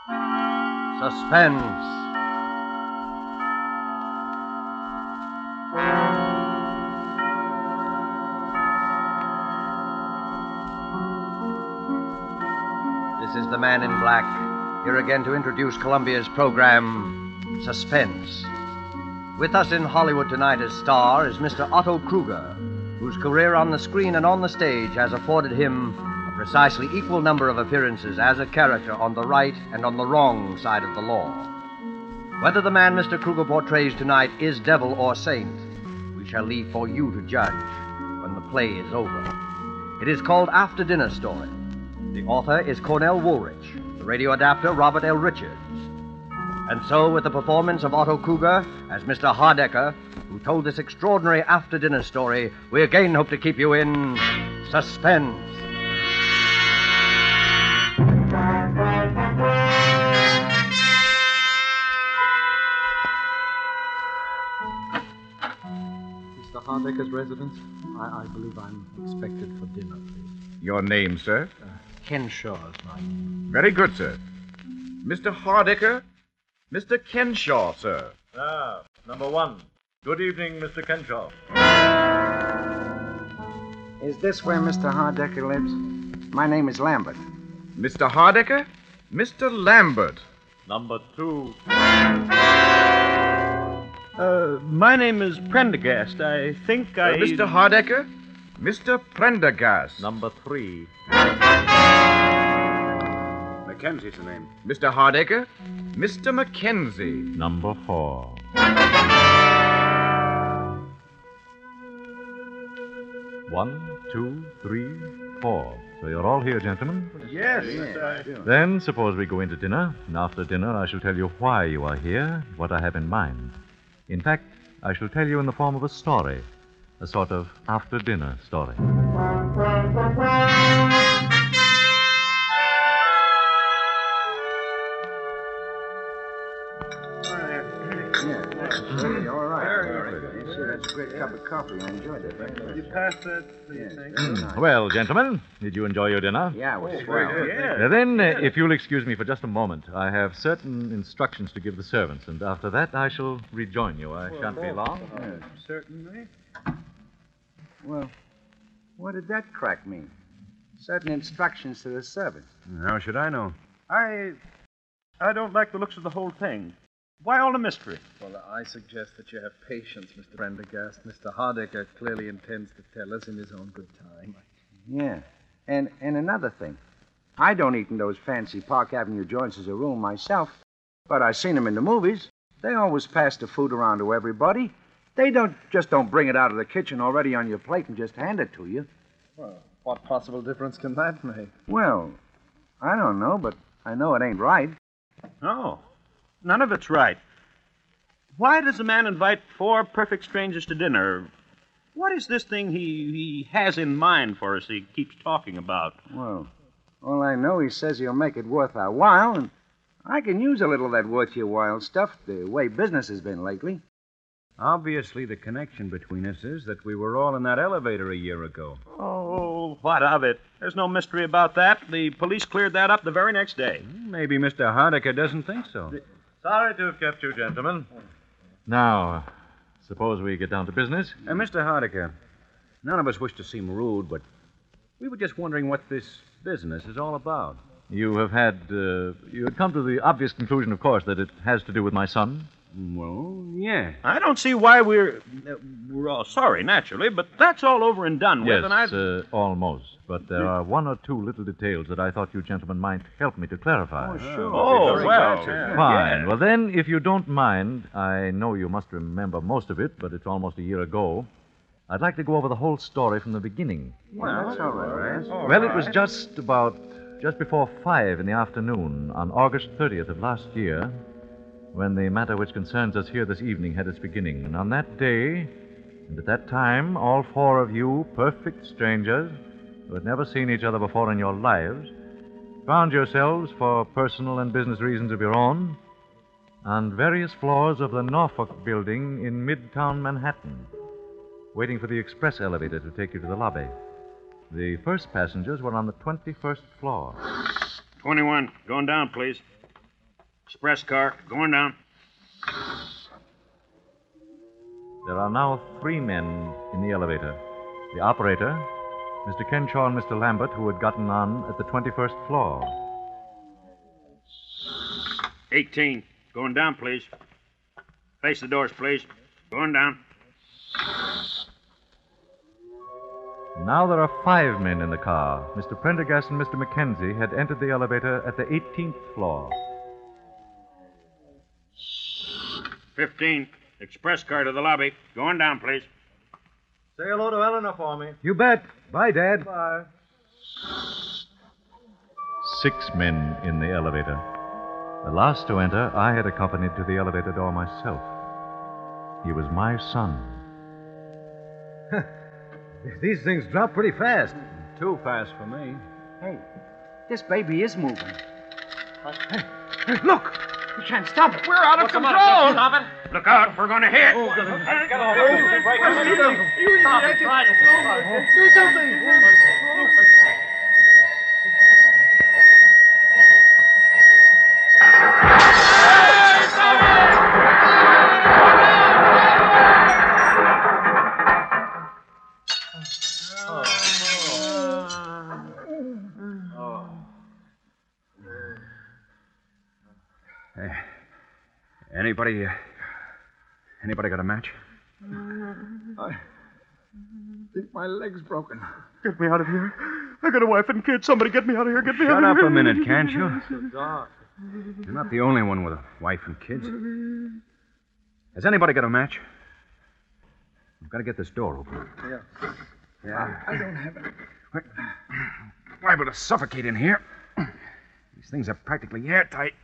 Suspense. This is the Man in Black, here again to introduce Columbia's program, Suspense. With us in Hollywood tonight as star is Mr. Otto Kruger, whose career on the screen and on the stage has afforded him a precisely equal number of appearances as a character on the right and on the wrong side of the law. Whether the man Mr. Kruger portrays tonight is devil or saint, we shall leave for you to judge when the play is over. It is called After Dinner Story. The author is Cornell Woolrich, the radio adapter Robert L. Richards. And so, with the performance of Otto Kruger as Mr. Hardecker, who told this extraordinary after-dinner story, we again hope to keep you in suspense. Mr. Hardecker's residence? I believe I'm expected for dinner, please. Your name, sir? Kenshaw is my name. Very good, sir. Mr. Hardecker? Mr. Kenshaw, sir. Ah, number one. Good evening, Mr. Kenshaw. Is this where Mr. Hardecker lives? My name is Lambert. Mr. Hardecker? Mr. Lambert. Number two. My name is Prendergast. I think Mr. Hardecker? Mr. Prendergast. Number three. Mackenzie's the name. Mr. Hardecker? Mr. Mackenzie. Number four. One, two, three, four. So you're all here, gentlemen? Yes. Then suppose we go into dinner, and after dinner I shall tell you why you are here, what I have in mind. In fact, I shall tell you in the form of a story, a sort of after-dinner story. All right. You see, that's a great cup of coffee. I enjoyed it. Right? You pass that, please. Well, gentlemen, did you enjoy your dinner? Yeah, it was swell. Now then, if you'll excuse me for just a moment, I have certain instructions to give the servants, and after that I shall rejoin you. I shan't be long. Certainly. Well, what did that crack mean? Certain instructions to the servants. How should I know? I don't like the looks of the whole thing. Why all the mystery? Well, I suggest that you have patience, Mr. Prendergast. Mr. Hardecker clearly intends to tell us in his own good time. Yeah. And another thing. I don't eat in those fancy Park Avenue joints as a rule myself, but I've seen them in the movies. They always pass the food around to everybody. They don't bring it out of the kitchen already on your plate and just hand it to you. Well, what possible difference can that make? Well, I don't know, but I know it ain't right. No. None of it's right. Why does a man invite four perfect strangers to dinner? What is this thing he has in mind for us he keeps talking about? Well, all I know, he says he'll make it worth our while, and I can use a little of that worth your while stuff, the way business has been lately. Obviously, the connection between us is that we were all in that elevator a year ago. Oh, what of it? There's no mystery about that. The police cleared that up the very next day. Maybe Mr. Hardecker doesn't think so. Sorry to have kept you, gentlemen. Now, suppose we get down to business. Mr. Hardecker, none of us wish to seem rude, but we were just wondering what this business is all about. You had come to the obvious conclusion, of course, that it has to do with my son. Well, yeah. I don't see why we're all sorry, naturally, but that's all over and done with, Yes, and almost. But there are one or two little details that I thought you gentlemen might help me to clarify. Sure. Oh, well. Fine. Yeah. Well, then, if you don't mind, I know you must remember most of it, but it's almost a year ago. I'd like to go over the whole story from the beginning. Well, that's all right. Well, it was just before 5 in the afternoon on August 30th of last year when the matter which concerns us here this evening had its beginning. And on that day, and at that time, all four of you, perfect strangers, who had never seen each other before in your lives, found yourselves, for personal and business reasons of your own, on various floors of the Norfolk building in Midtown Manhattan, waiting for the express elevator to take you to the lobby. The first passengers were on the 21st floor. 21. Going down, please. Express car, going down. There are now 3 men in the elevator. The operator, Mr. Kenshaw and Mr. Lambert, who had gotten on at the 21st floor. 18. Going down, please. Face the doors, please. Going down. Now there are 5 men in the car. Mr. Prendergast and Mr. Mackenzie had entered the elevator at the 18th floor. 15. Express car to the lobby. Going down, please. Say hello to Eleanor for me. You bet. Bye, Dad. Bye. 6 men in the elevator. The last to enter, I had accompanied to the elevator door myself. He was my son. These things drop pretty fast. Too fast for me. Hey, this baby is moving. Look! We can't stop it. We're out of control. Look out, we're going to hit. Anybody got a match? I think my leg's broken. Get me out of here. I got a wife and kids. Somebody get me out of here. Get me out Shut of up here. a minute, can't you? You're not the only one with a wife and kids. Has anybody got a match? We've got to get this door open. Yeah. I don't have it. We're liable to suffocate in here. These things are practically airtight.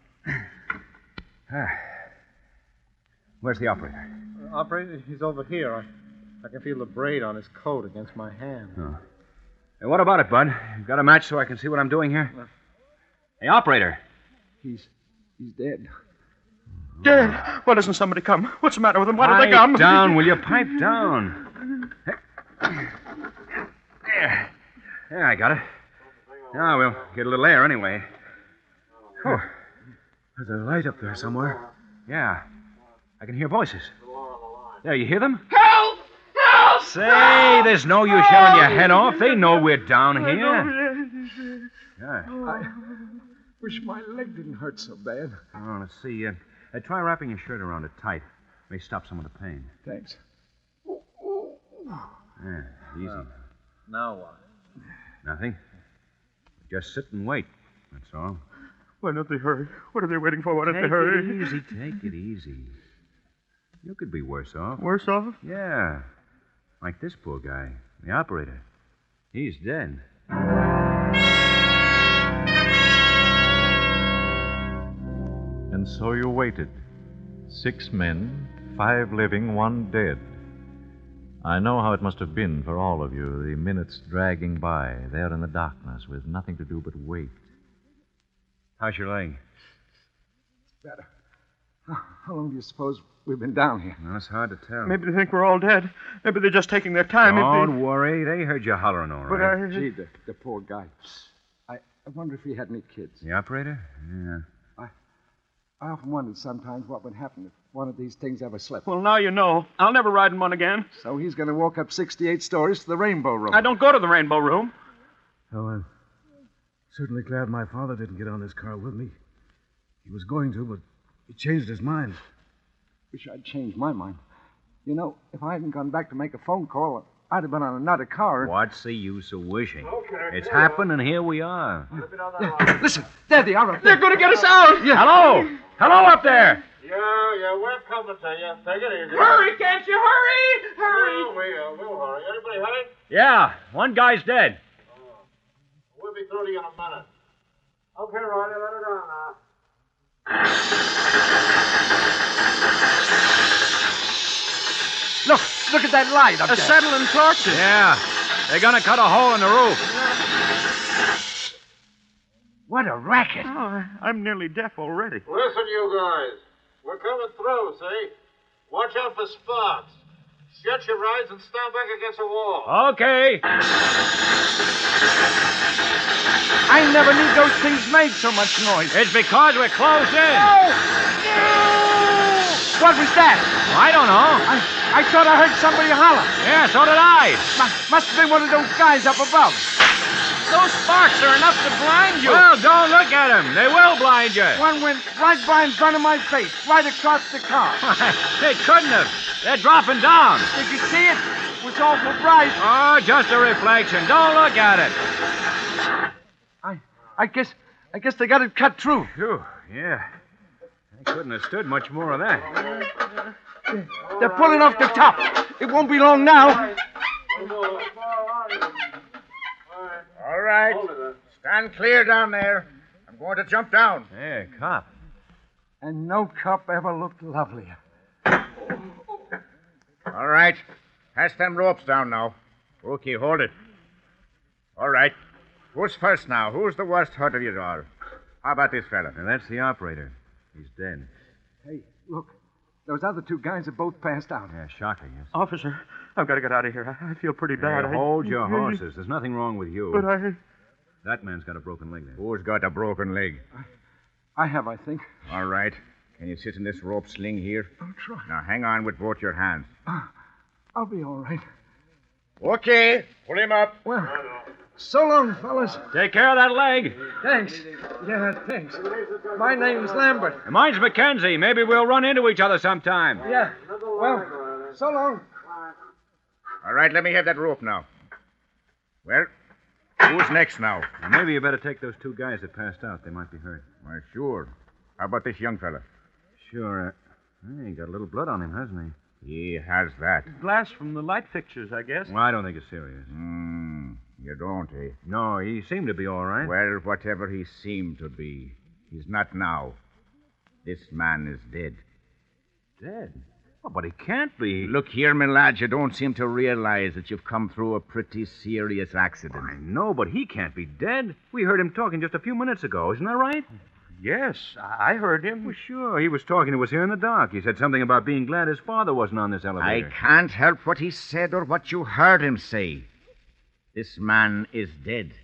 Where's the operator? Operator, he's over here. I can feel the braid on his coat against my hand. Oh. Hey, what about it, Bud? You've got a match so I can see what I'm doing here? Hey, operator. He's dead. Dead. Why doesn't somebody come? What's the matter with him? Why did they come? Pipe down, will you? Pipe down. There. Yeah, I got it. Now we'll get a little air anyway. Oh, there's a light up there somewhere. Yeah. I can hear voices. There, you hear them? Help! Help! Say, there's no use yelling your head off. They know we're down here. Yeah. I wish my leg didn't hurt so bad. Oh, let's see. Try wrapping your shirt around it tight. May stop some of the pain. Thanks. Yeah, easy. Now what? Nothing. Just sit and wait. That's all. Why don't they hurry? What are they waiting for? Why don't Take they hurry? it easy. Take it easy. You could be worse off. Worse off? Yeah. Like this poor guy, the operator. He's dead. And so you waited. 6 men, 5 living, 1 dead. I know how it must have been for all of you, the minutes dragging by, there in the darkness, with nothing to do but wait. How's your leg? Better. How long do you suppose we've been down here? Well, it's hard to tell. Maybe they think we're all dead. Maybe they're just taking their time. Don't worry. They heard you hollering all But right. Gee, the poor guy. I wonder if he had any kids. The operator? Yeah. I often wondered sometimes what would happen if one of these things ever slipped. Well, now you know. I'll never ride in one again. So he's going to walk up 68 stories to the Rainbow Room. I don't go to the Rainbow Room. Oh, I'm certainly glad my father didn't get on this car with me. He was going to, but he changed his mind. Wish I'd changed my mind. You know, if I hadn't gone back to make a phone call, I'd have been on another car. What's the use of wishing? It's happened, and here we are. Listen, there they are up They're there. going to get us out. Yeah. Hello! Hello up there! Yeah, we're coming to you. Take it easy. Hurry, can't you? Hurry! Hurry! We'll hurry. Anybody heading? Yeah, one guy's dead. We'll be through to you in a minute. Okay, Ronnie, let her down now. Look at that light up there. Acetylene torches. Yeah, they're gonna cut a hole in the roof. What a racket. Oh, I'm nearly deaf already. Listen, you guys. We're coming through, see? Watch out for sparks. Shut your eyes and stand back against the wall. Okay. I never knew those things made so much noise. It's because we're closed in. What was that? I don't know. I thought I heard somebody holler. Yeah, so did I. Must have been one of those guys up above. Those sparks are enough to blind you. Well, don't look at them. They will blind you. One went right by in front of my face, right across the car. They couldn't have. They're dropping down. Did you see it? It was awful bright. Oh, just a reflection. Don't look at it. I guess they got it cut through. Phew, yeah. I couldn't have stood much more of that. They're pulling off the top. It won't be long now. All right. Stand clear down there. I'm going to jump down. Hey, cop. And no cop ever looked lovelier. All right. Pass them ropes down now. Rookie, hold it. All right. Who's first now? Who's the worst hurt of you all? How about this fella? Now, that's the operator. He's dead. Hey, look. Those other two guys have both passed out. Yeah, shocking, yes. Officer, I've got to get out of here. I feel pretty bad. Hey, hold your horses. There's nothing wrong with you. But I... That man's got a broken leg there. Who's got a broken leg? I have, I think. All right. Can you sit in this rope sling here? I'll try. Now, hang on with both your hands. I'll be all right. Okay. Pull him up. Well, so long, fellas. Take care of that leg. Thanks. Yeah, thanks. My name's Lambert. Mine's Mackenzie. Maybe we'll run into each other sometime. Yeah. Well, so long. All right, let me have that rope now. Well, who's next now? Well, maybe you better take those two guys that passed out. They might be hurt. Why, sure. How about this young fella? Sure. He got a little blood on him, hasn't he? He has that. Glass from the light fixtures, I guess. Well, I don't think it's serious. You don't, eh? No, he seemed to be all right. Well, whatever he seemed to be, he's not now. This man is dead. Dead? Oh, but he can't be. Look here, my lad, you don't seem to realize that you've come through a pretty serious accident. I know, but he can't be dead. We heard him talking just a few minutes ago. Isn't that right? Yes, I heard him. Well, sure. He was talking to us here in the dock. He said something about being glad his father wasn't on this elevator. I can't help what he said or what you heard him say. This man is dead.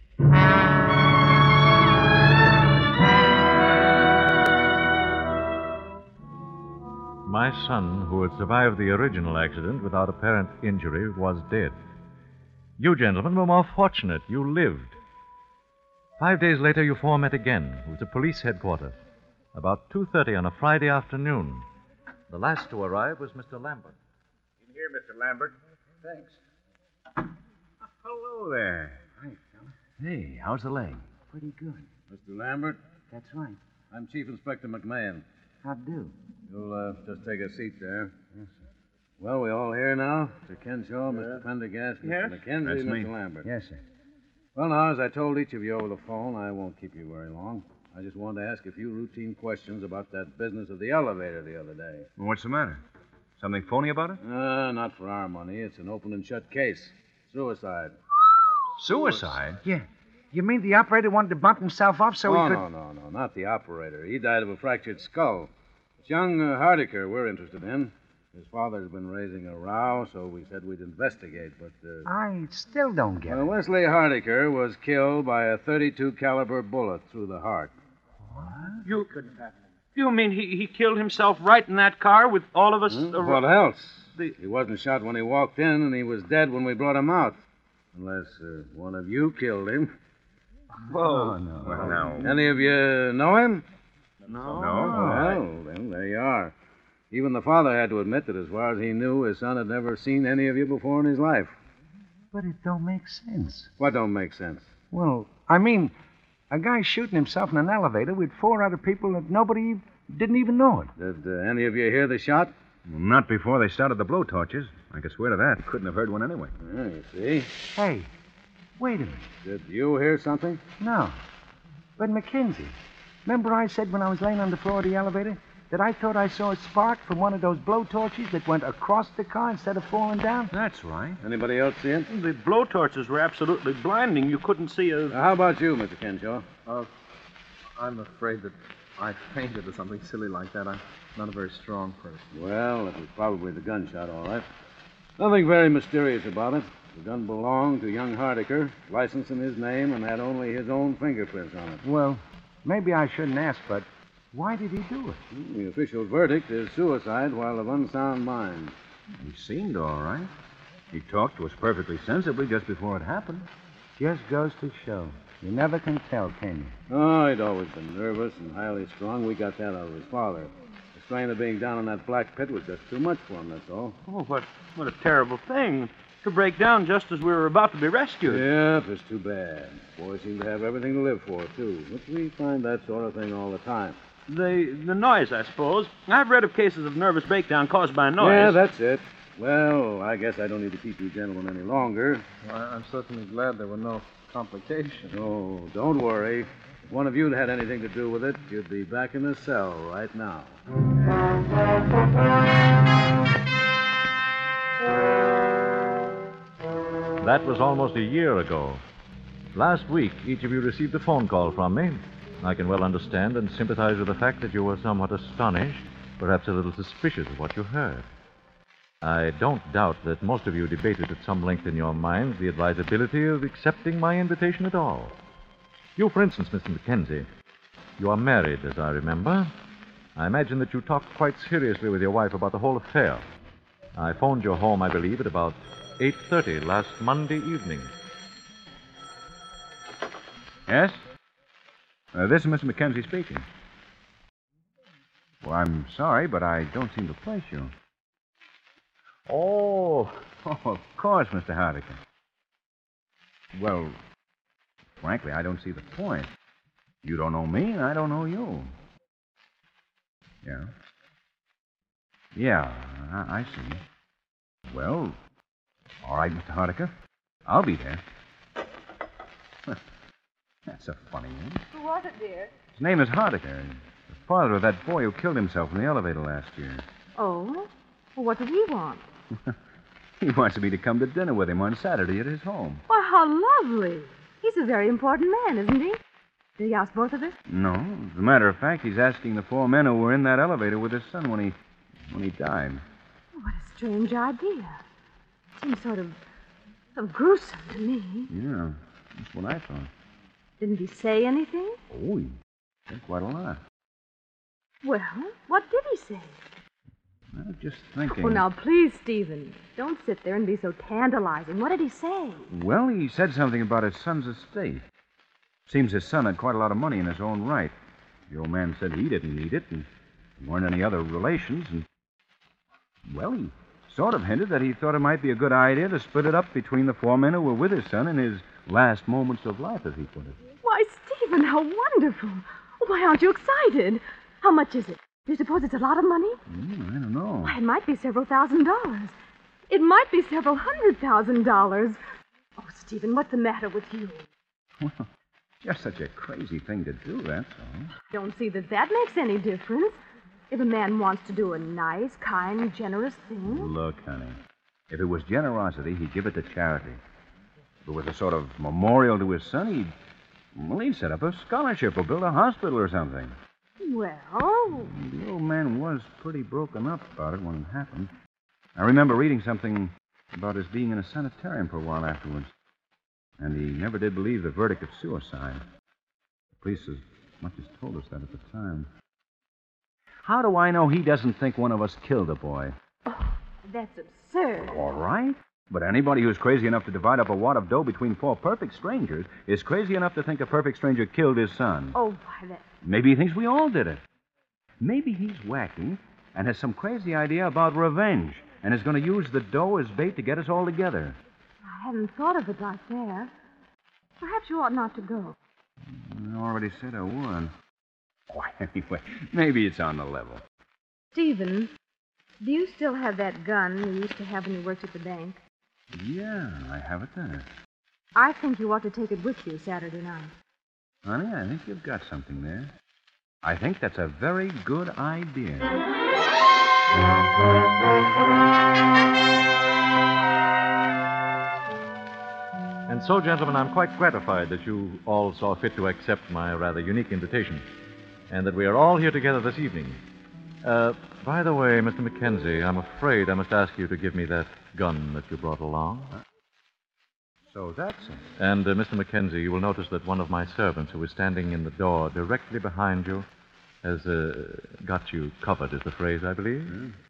My son, who had survived the original accident without apparent injury, was dead. You gentlemen were more fortunate. You lived. 5 days later, you four met again. It was at police headquarters. About 2:30 on a Friday afternoon. The last to arrive was Mr. Lambert. In here, Mr. Lambert. Thanks. Hello there. Hi, fella. Hey, how's the leg? Pretty good. Mr. Lambert, That's right. I'm Chief Inspector McMahon. How'd do? You'll just take a seat there. Yes, sir. Well, we all here now? Mr. Kenshaw, Mr. Pendergast, Mr. McKenzie, That's Mr. me. Lambert. Yes, sir. Well, now, as I told each of you over the phone, I won't keep you very long. I just wanted to ask a few routine questions about that business of the elevator the other day. Well, what's the matter? Something phony about it? Not for our money. It's an open and shut case. Suicide. Suicide? Yeah. You mean the operator wanted to bump himself off so he could... No, not the operator. He died of a fractured skull. It's young Hardiker we're interested in. His father's been raising a row, so we said we'd investigate, but... I still don't get it. Wesley Hardiker was killed by a .32 caliber bullet through the heart. You mean he killed himself right in that car with all of us? What else? He wasn't shot when he walked in, and he was dead when we brought him out. Unless one of you killed him. Whoa. no. Well, no. Any of you know him? No. Well, then there you are. Even the father had to admit that as far as he knew, his son had never seen any of you before in his life. But it don't make sense. What don't make sense? Well, I mean, a guy shooting himself in an elevator with 4 other people that nobody didn't even know it. Did any of you hear the shot? Well, not before they started the blowtorches. I could swear to that. Couldn't have heard one anyway. Yeah, you see. Hey, wait a minute. Did you hear something? No. But Mackenzie, remember I said when I was laying on the floor of the elevator that I thought I saw a spark from one of those blowtorches that went across the car instead of falling down? That's right. Anybody else see it? The blowtorches were absolutely blinding. You couldn't see a... How about you, Mr. Kenshaw? I'm afraid that I fainted or something silly like that. I'm not a very strong person. Well, it was probably the gunshot, all right. Nothing very mysterious about it. The gun belonged to young Hardiker, licensed in his name, and had only his own fingerprints on it. Well, maybe I shouldn't ask, but why did he do it? The official verdict is suicide while of unsound mind. He seemed all right. He talked to us perfectly sensibly just before it happened. Just goes to show. You never can tell, can you? Oh, he'd always been nervous and highly strung. We got that out of his father. The strain of being down in that black pit was just too much for him, that's all. Oh, what a terrible thing. To break down just as we were about to be rescued. Yep, it's too bad. Boys seem to have everything to live for, too. But we find that sort of thing all the time. The noise, I suppose. I've read of cases of nervous breakdown caused by noise. Yeah, that's it. Well, I guess I don't need to keep you gentlemen any longer. Well, I'm certainly glad there were no complications. Oh, don't worry. If one of you had anything to do with it, you'd be back in the cell right now. That was almost a year ago. Last week, each of you received a phone call from me. I can well understand and sympathize with the fact that you were somewhat astonished, perhaps a little suspicious of what you heard. I don't doubt that most of you debated at some length in your minds the advisability of accepting my invitation at all. You, for instance, Mr. Mackenzie, you are married, as I remember. I imagine that you talked quite seriously with your wife about the whole affair. I phoned your home, I believe, at about 8:30 last Monday evening. Yes? This is Mr. Mackenzie speaking. Well, I'm sorry, but I don't seem to place you. Oh, of course, Mr. Hardiker. Well, frankly, I don't see the point. You don't know me, and I don't know you. Yeah? Yeah, I see. Well, all right, Mr. Hardiker. I'll be there. That's a funny name. Who was it, dear? His name is Hardiker. The father of that boy who killed himself in the elevator last year. Oh? Well, what did he want? He wants me to come to dinner with him on Saturday at his home. Why, how lovely. He's a very important man, isn't he? Did he ask both of us? No. As a matter of fact, he's asking the 4 men who were in that elevator with his son when he died. What a strange idea. Seems sort of gruesome to me. Yeah, that's what I thought. Didn't he say anything? Oh, he said quite a lot. Well, what did he say? I was just thinking. Oh, now, please, Stephen, don't sit there and be so tantalizing. What did he say? Well, he said something about his son's estate. Seems his son had quite a lot of money in his own right. The old man said he didn't need it, and there weren't any other relations, and... Well, he sort of hinted that he thought it might be a good idea to split it up between the 4 men who were with his son in his last moments of life, as he put it. Why, Stephen, how wonderful. Why aren't you excited? How much is it? Do you suppose it's a lot of money? I don't know. Why, it might be several $1,000s. It might be several $100,000. Oh, Stephen, what's the matter with you? Well, just such a crazy thing to do, that's all. Don't see that makes any difference. If a man wants to do a nice, kind, generous thing. Look, honey, if it was generosity, he'd give it to charity. If it was a sort of memorial to his son, he'd set up a scholarship or build a hospital or something. Well... The old man was pretty broken up about it when it happened. I remember reading something about his being in a sanitarium for a while afterwards. And he never did believe the verdict of suicide. The police as much as told us that at the time. How do I know he doesn't think one of us killed the boy? Oh, that's absurd. All right. But anybody who's crazy enough to divide up a wad of dough between 4 perfect strangers is crazy enough to think a perfect stranger killed his son. Oh, why, that... Maybe he thinks we all did it. Maybe he's wacky and has some crazy idea about revenge and is going to use the dough as bait to get us all together. I hadn't thought of it like that. Perhaps you ought not to go. I already said I would. Why, anyway, maybe it's on the level. Stephen, do you still have that gun you used to have when you worked at the bank? Yeah, I have it there. I think you ought to take it with you Saturday night. Honey, I think you've got something there. I think that's a very good idea. And so, gentlemen, I'm quite gratified that you all saw fit to accept my rather unique invitation, and that we are all here together this evening. By the way, Mr. Mackenzie, I'm afraid I must ask you to give me that gun that you brought along. So that's it. And, Mr. Mackenzie, you will notice that one of my servants who is standing in the door directly behind you has got you covered, is the phrase, I believe.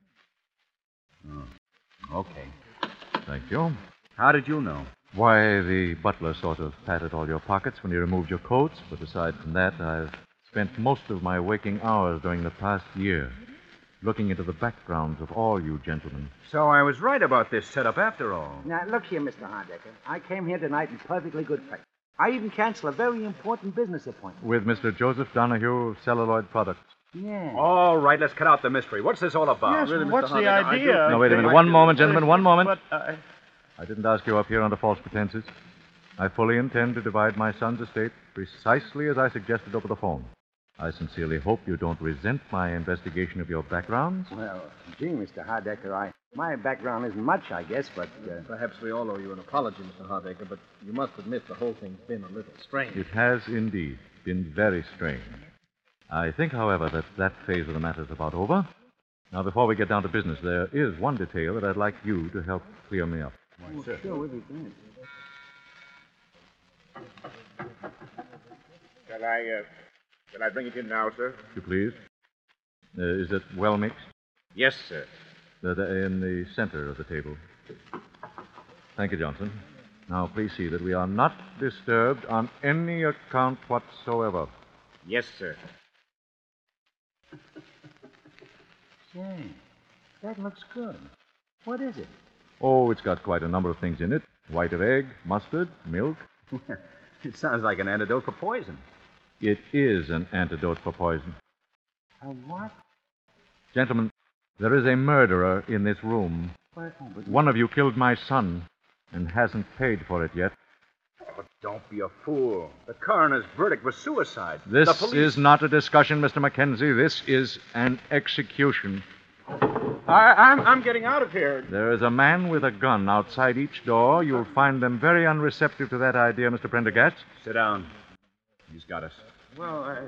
Oh, okay. Thank you. How did you know? Why, the butler sort of patted all your pockets when you removed your coats, but aside from that, I've spent most of my waking hours during the past year looking into the backgrounds of all you gentlemen. So I was right about this setup after all. Now, look here, Mr. Hardecker. I came here tonight in perfectly good faith. I even canceled a very important business appointment. With Mr. Joseph Donahue of Celluloid Products. Yeah. All right, let's cut out the mystery. What's this all about? Yes, really, Mr. what's the Hardecker, I do idea? think Now, wait a they minute. might One be- moment, gentlemen, one moment. But I didn't ask you up here under false pretenses. I fully intend to divide my son's estate precisely as I suggested over the phone. I sincerely hope you don't resent my investigation of your backgrounds. Well, gee, Mr. Hardecker, my background isn't much, I guess, but... Perhaps we all owe you an apology, Mr. Hardecker, but you must admit the whole thing's been a little strange. It has indeed been very strange. I think, however, that phase of the matter is about over. Now, before we get down to business, there is one detail that I'd like you to help clear me up. Sure, we'll be glad. Shall I bring it in now, sir? If you please. Is it well mixed? Yes, sir. In the center of the table. Thank you, Johnson. Now, please see that we are not disturbed on any account whatsoever. Yes, sir. Say, that looks good. What is it? Oh, it's got quite a number of things in it. White of egg, mustard, milk. It sounds like an antidote for poison. It is an antidote for poison. A what? Gentlemen, there is a murderer in this room. One of you killed my son and hasn't paid for it yet. Oh, don't be a fool. The coroner's verdict was suicide. This The police... is not a discussion, Mr. Mackenzie. This is an execution. I'm getting out of here. There is a man with a gun outside each door. You'll find them very unreceptive to that idea, Mr. Prendergast. Sit down. He's got us. Well,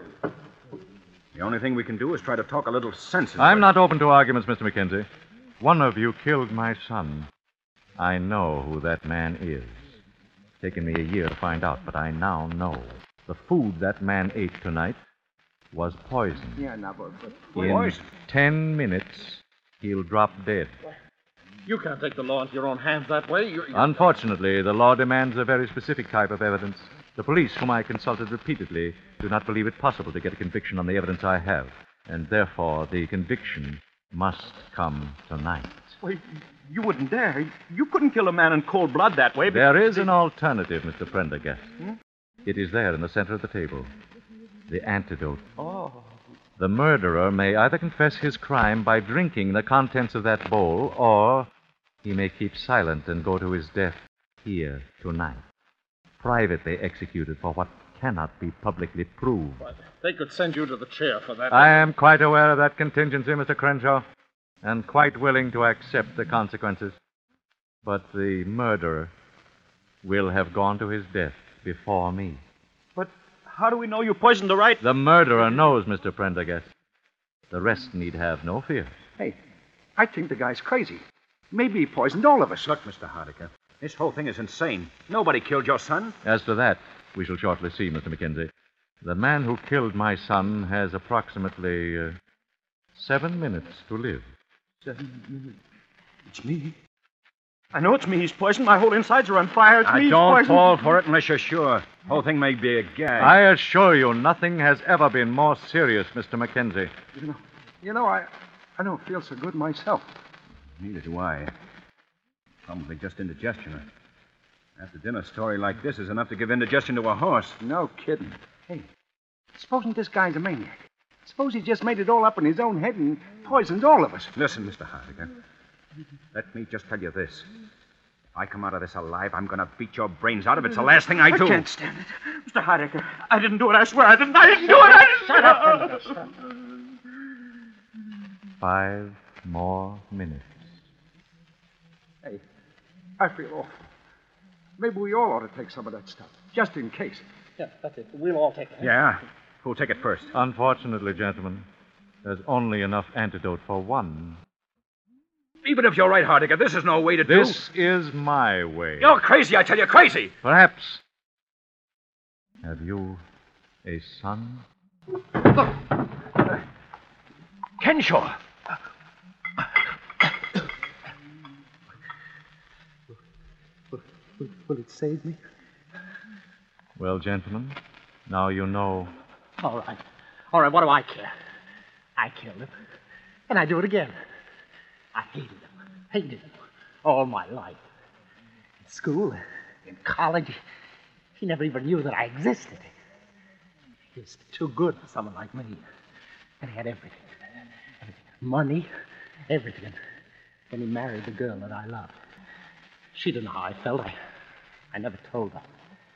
The only thing we can do is try to talk a little sense into I'm it. not open to arguments, Mr. Mackenzie. One of you killed my son. I know who that man is. It's taken me a year to find out, but I now know. The food that man ate tonight was poison. Yeah, no, but In 10 minutes, he'll drop dead. You can't take the law into your own hands that way. Unfortunately, the law demands a very specific type of evidence. The police, whom I consulted repeatedly, do not believe it possible to get a conviction on the evidence I have. And therefore, the conviction must come tonight. wait, you wouldn't dare. You couldn't kill a man in cold blood that way. There is an alternative, Mr. Prendergast. It is there in the center of the table. The antidote. Oh. The murderer may either confess his crime by drinking the contents of that bowl, or he may keep silent and go to his death here tonight, privately executed for what cannot be publicly proved. But they could send you to the chair for that. I am quite aware of that contingency, Mr. Crenshaw, and quite willing to accept the consequences. But the murderer will have gone to his death before me. But how do we know you poisoned the right... The murderer knows, Mr. Prendergast. The rest need have no fear. Hey, I think the guy's crazy. Maybe he poisoned all of us. Look, Mr. Hardiker, this whole thing is insane. Nobody killed your son. As to that, we shall shortly see, Mr. Mackenzie. The man who killed my son has approximately 7 minutes to live. 7 minutes. It's me. I know it's me he's poisoned. My whole insides are on fire. It's me he's Don't poisoned. fall for it unless you're sure. The whole thing may be a gag. I assure you, nothing has ever been more serious, Mr. Mackenzie. You know, I don't feel so good myself. Neither do I. Probably just indigestion. After dinner, a story like this is enough to give indigestion to a horse. No kidding. Hey, supposing this guy's a maniac. Suppose he just made it all up in his own head and poisoned all of us. Listen, Mr. Hardiker. Let me just tell you this. If I come out of this alive, I'm going to beat your brains out of it. It's the last thing I do. I can't stand it. Mr. Hardiker, I didn't do it. I swear I didn't. I didn't do it. Shut up. 5 more minutes. Hey, I feel awful. Maybe we all ought to take some of that stuff, just in case. Yeah, that's it. We'll all take it. Yeah. Who'll take it first? Unfortunately, gentlemen, there's only enough antidote for one. Even if you're right, Hardiker, this is no way to do... This is my way. You're crazy, I tell you, crazy! Perhaps. Have you a son? Kenshaw! Will it save me? Well, gentlemen, now you know. All right. All right, what do I care? I killed him. And I do it again. I hated him all my life. In school, in college, he never even knew that I existed. He was too good for someone like me. And he had everything. Money, everything. And he married the girl that I loved. She didn't know how I felt. I never told her.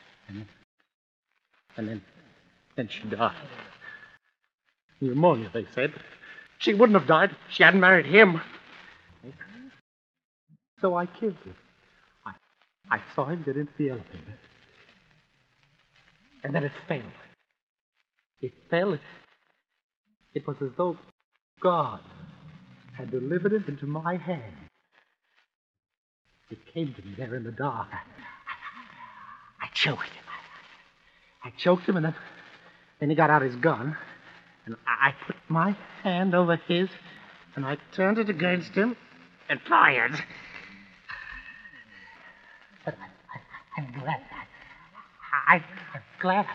And then she died. Pneumonia, they said. She wouldn't have died if she hadn't married him. So I killed him. I saw him get into the elevator. And then it fell. It fell. It was as though God had delivered it into my hand. It came to me there in the dark. I choked him. I choked him, and then he got out his gun, and I put my hand over his, and I turned it against him and fired. But I'm glad. I'm glad.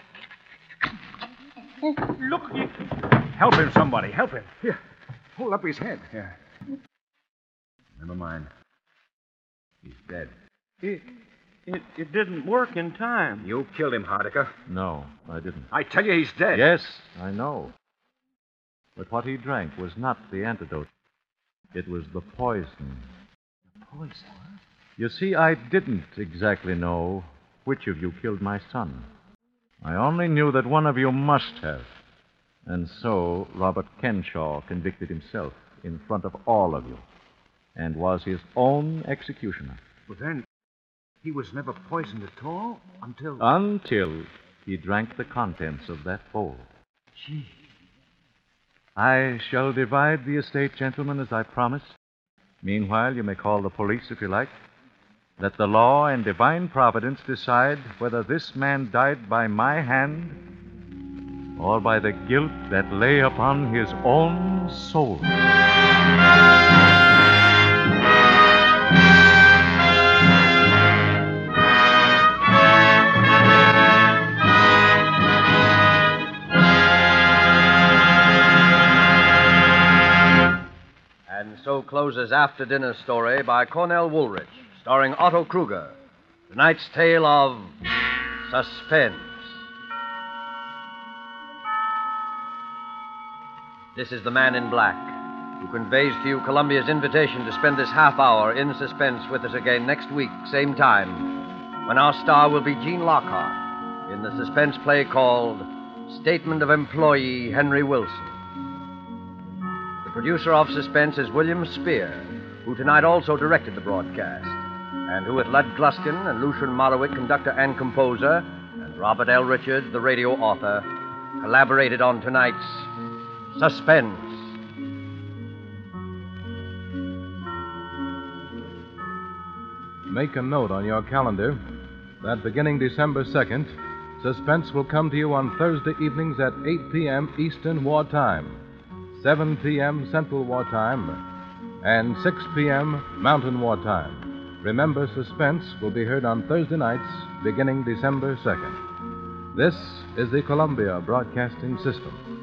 Look! Help him, somebody. Help him. Here. Hold up his head. Yeah. Never mind. He's dead. It didn't work in time. You killed him, Hardiker. No, I didn't. I tell you, he's dead. Yes, I know. But what he drank was not the antidote. It was the poison. Poison? You see, I didn't exactly know which of you killed my son. I only knew that one of you must have. And so Robert Kenshaw convicted himself in front of all of you and was his own executioner. Well, then, he was never poisoned at all until... Until he drank the contents of that bowl. Gee. I shall divide the estate, gentlemen, as I promised. Meanwhile, you may call the police if you like. Let the law and divine providence decide whether this man died by my hand or by the guilt that lay upon his own soul. And so closes After Dinner Story by Cornell Woolrich, starring Otto Kruger. Tonight's tale of suspense. This is the Man in Black, who conveys to you Columbia's invitation to spend this half hour in suspense with us again next week, same time, when our star will be Gene Lockhart in the suspense play called Statement of Employee Henry Wilson. The producer of Suspense is William Spear, who tonight also directed the broadcast, and who with Lud Gluskin and Lucian Morawick, conductor and composer, and Robert L. Richards, the radio author, collaborated on tonight's Suspense. Make a note on your calendar that beginning December 2nd, Suspense will come to you on Thursday evenings at 8 p.m. Eastern Wartime, 7 p.m. Central Wartime, and 6 p.m. Mountain Wartime. Remember, Suspense will be heard on Thursday nights beginning December 2nd. This is the Columbia Broadcasting System.